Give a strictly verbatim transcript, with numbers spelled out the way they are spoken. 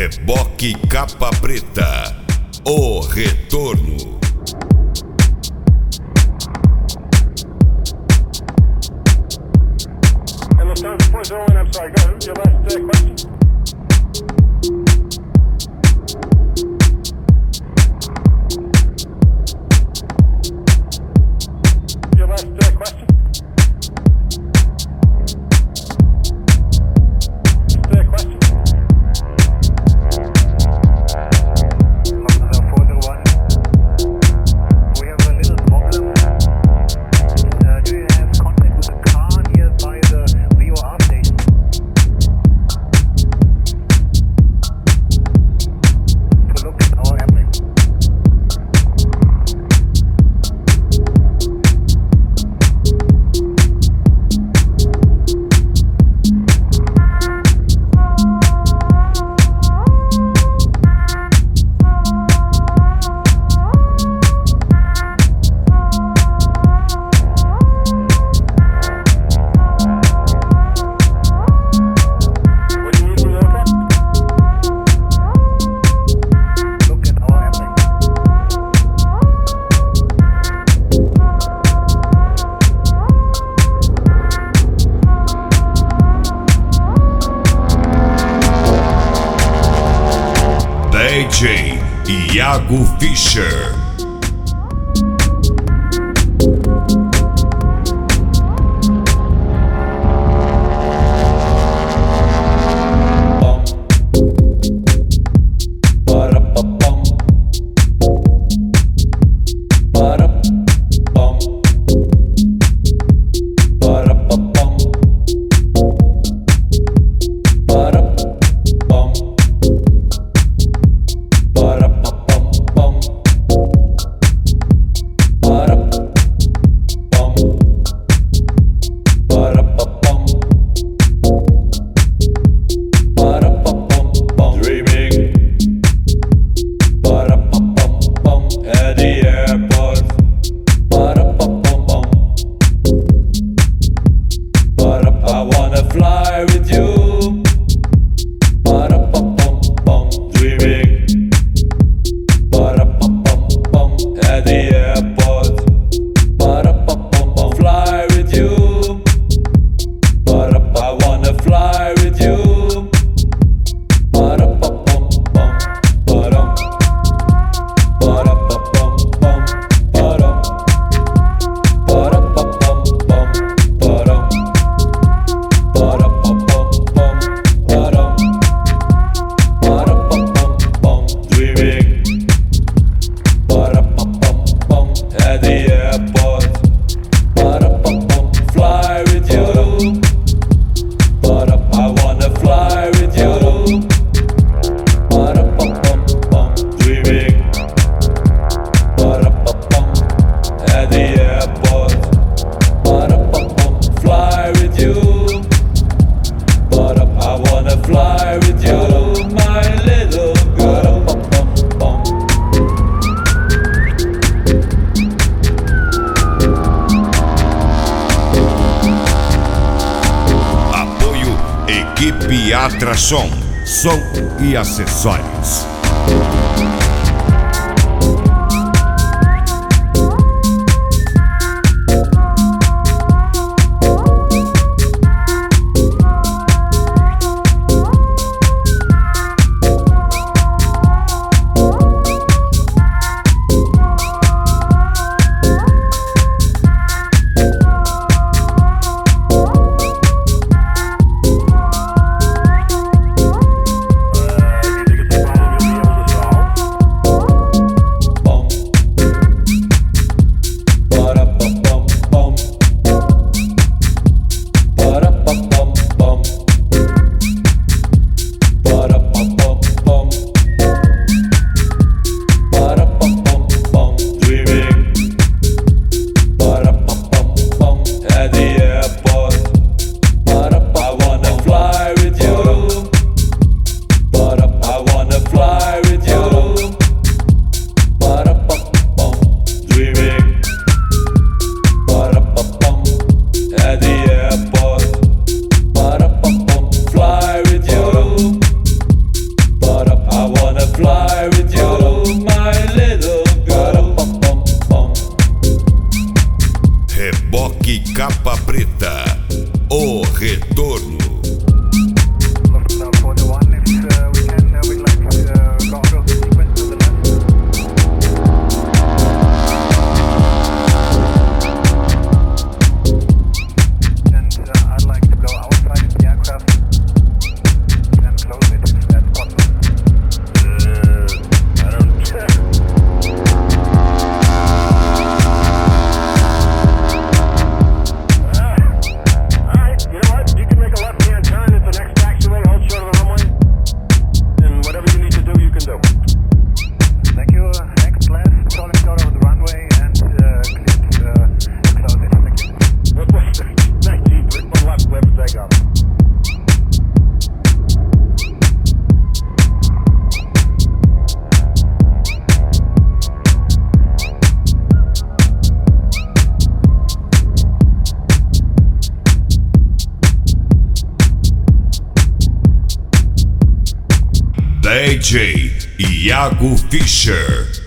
Reboque Capa Preta, o retorno. I'm sorry, go ahead. Your last uh, question. Your last uh, question. Last uh, question. For the one, we have a little problem. Uh, do you have contact with the car nearby the V O R station? To look at our airplane. D J Iago Fischer. Equipe Atração, som e acessórios. Uh, do you think it's a problem you'll be able to solve? Iago Fischer.